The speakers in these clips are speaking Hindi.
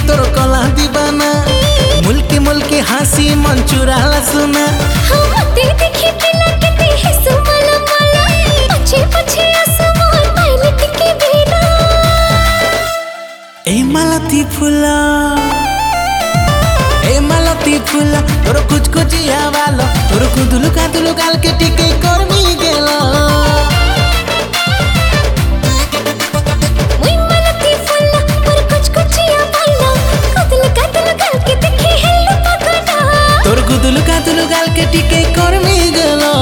तोर कला दीवाना मुल्की मुल्की हासी मन चुराला सुना हमते देखी के लगते है सुमला मला पछे पछे आसमान पायलट के बेरा ए मालती फुला तोर कुछ कुछ आवालो तोर कुदुलु कादुलु गाल के टिके करमी गेलो मुई मालती फुला पर कुछ कुछ आवालो कुदुलु कादुलु गाल के देखे हेलो पगड़ा तोर कुदुलु कादुलु गाल के टिके करमी गेलो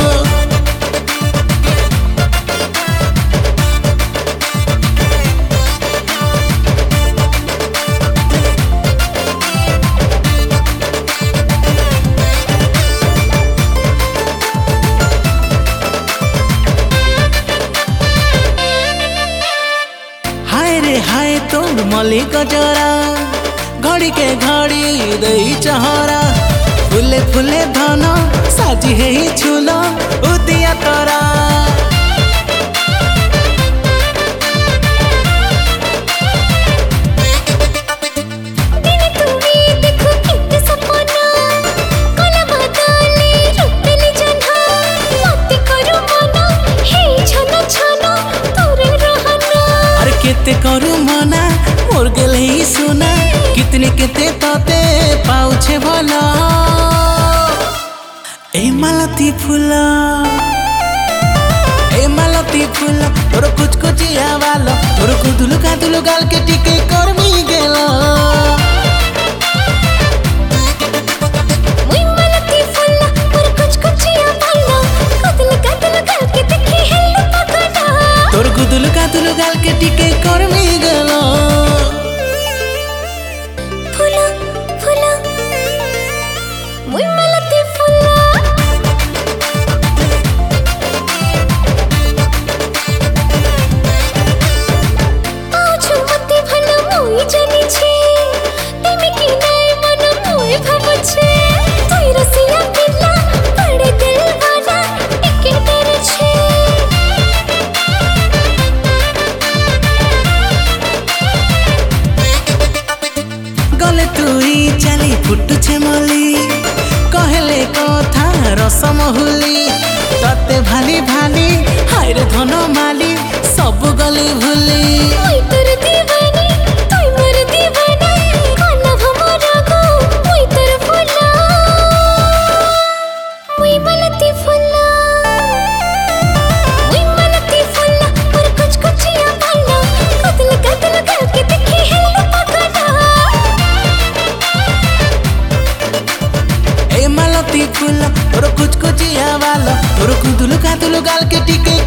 हाय तोर मलिक जरा घड़ी के घड़ी दई चहरा फुले फुले धन साजी है छुलो उदिया तोरा केते करू मना मोर गेल ही सुना कितने केते तोते पाउछे भला ए मालती फुला तोर कुछ कुछ आवालो तोर कुदुलु कादुलु गाल के टिके करमी गेलो मुई मालती फुला पर कुछ कुछ आवालो कुदुलु कादुलु गाल के देखे हेलो पगड़ा तोर कुदुलु कादुलु गाल के टिके करमी गेलो फुला फुला मुई मालती फुला आजु मते भला मुई जानी छे तेमे की नाय मन मुई भाबो छे तुई रसिया पिला बड़े दिल वाला एके डर छे गले तुई चली फुटुछे मली कहले कथा रसमहुली तते भाली भाली हाय रे धन माली सब गली भूली मुई तोर दीवानी तुई मोर दीवाना काला हमरा गो मुई तोर फुला मुई मालती फुला पर कुछ कुछ आवालो कुदुलु कादुलु गाल के देखे हेलो पगड़ा ए मालती फुला तोर कुछ कुछ आवालो तोर कुदुलु कादुलु गाल के टिके